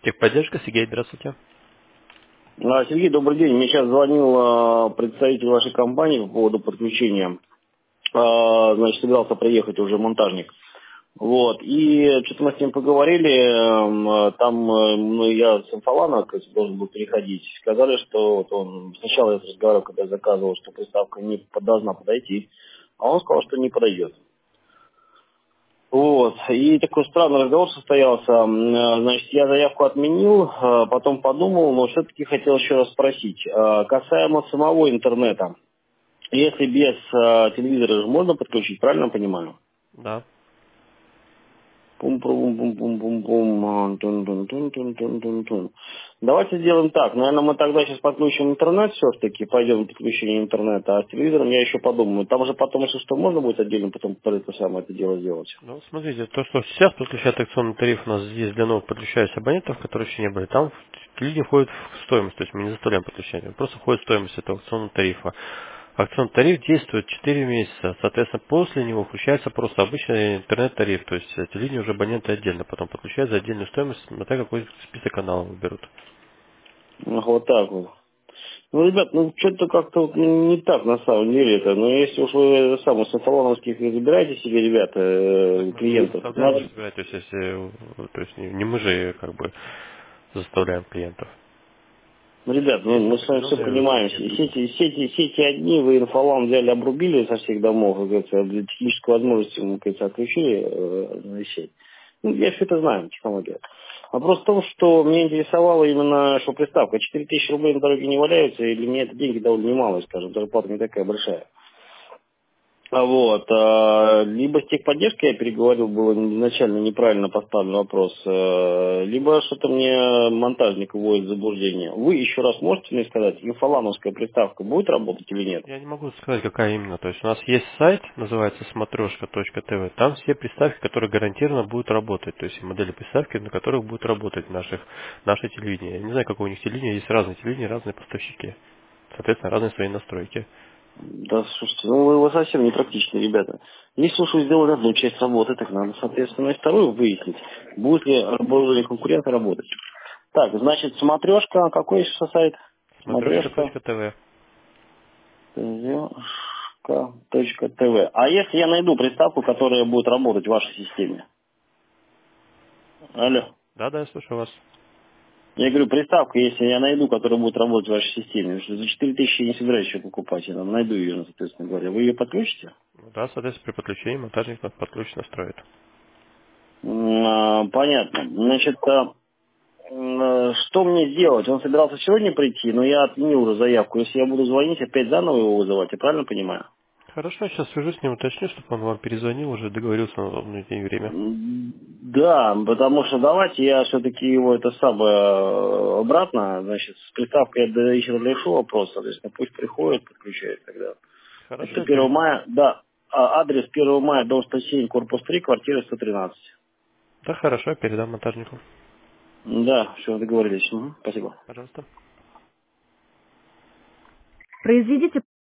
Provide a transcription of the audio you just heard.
Техподдержка, Сергей, здравствуйте. Сергей, добрый день. Мне сейчас звонил представитель вашей компании по поводу подключения. Значит, собирался приехать уже монтажник. Вот. И что-то мы с ним поговорили. Там я с инфолана, должен был переходить. Сказали, что вот он сначала я разговаривал, когда я заказывал, что приставка не должна подойти. А он сказал, что не подойдет. Вот. И такой странный разговор состоялся. Значит, я заявку отменил, потом подумал, но все-таки хотел еще раз спросить. Касаемо самого интернета. Если без телевизора же можно подключить, правильно понимаю? Да. Пум-пум-пум-пум-пум-пум. Тун-тун-тун-тун-тун-тун-тун. Давайте сделаем так. Наверное, мы тогда сейчас подключим интернет все-таки, пойдем в подключение интернета, а с телевизором я еще подумаю. Там же потом, если что, можно будет отдельно потом это самое это дело сделать. Ну, смотрите, то, что сейчас подключает акционный тариф, у нас здесь для новых подключающихся абонентов, которые еще не были, там люди входят в стоимость, то есть мы не заставляем подключение, просто входит в стоимость этого акционного тарифа. Акционный тариф действует 4 месяца, соответственно, после него включается просто обычный интернет-тариф, то есть телевидение уже абоненты отдельно, потом подключают за отдельную стоимость, смотря какой список каналов выберут. Вот так вот. Ну, ребят, что-то как-то вот не так на самом деле это. Но если уж вы с инфолановских забираете себе, ребята, Так мы же не клиентов, заставляем надо. их выбирать, то есть, если, то есть не мы же как бы заставляем клиентов. Ну, ребят, Есть мы с вами все определенные понимаем. клиенты. Сети одни, вы инфолан взяли, обрубили со всех домов, как говорится, для технической возможности, мы, как говорится, отключили сеть. Ну, я все это знаю, технология. Вопрос в том, что меня интересовало именно, что приставка 4000 рублей на дороге не валяются, и для меня это деньги довольно немалые, скажем, зарплата не такая большая. Либо с техподдержкой я переговорил, было изначально неправильно поставлен вопрос, либо что-то мне монтажник вводит в заблуждение. Вы еще раз можете мне сказать, инфолановская приставка будет работать или нет? Я не могу сказать, какая именно. То есть у нас есть сайт, называется смотрешка.тв. Там все приставки, которые гарантированно будут работать. То есть модели приставки, на которых будут работать наше телевидение. Я не знаю, какое у них телевидение. Есть разные телевидения, разные поставщики. Соответственно, разные свои настройки. Да, слушайте, вы совсем не практичны, ребята. Если уж вы сделали одну часть работы, так надо, соответственно, и вторую выяснить, будет ли оборудование конкурента работать. Так, значит, смотрешка, какой еще сайт? Смотрешка. Смотрешка.тв. .тв. А если я найду приставку, которая будет работать в вашей системе? Алло. Да, я слушаю вас. Я говорю, приставку, если я найду, которая будет работать в вашей системе, потому что за 4000 я не собираюсь еще покупать, я там найду ее, соответственно говоря. Вы ее подключите? Ну да, соответственно, при подключении монтажник подключит, настроит. Понятно. Значит, что мне сделать? Он собирался сегодня прийти, но я отменил уже заявку. Если я буду звонить, опять заново его вызывать, я правильно понимаю? Хорошо, сейчас свяжусь с ним, уточню, чтобы он вам перезвонил, уже договорился на удобный день и время. Да, потому что давайте я все-таки его это самое обратно, значит, с приставкой я до вечера решу вопрос, соответственно, пусть приходит, подключает тогда. Хорошо, Это я 1 передам. мая, да, адрес 1 мая, дом 107, корпус 3, квартира 113. Да, хорошо, я передам монтажнику. Да, все, договорились. Мгм, спасибо. Пожалуйста. Произведите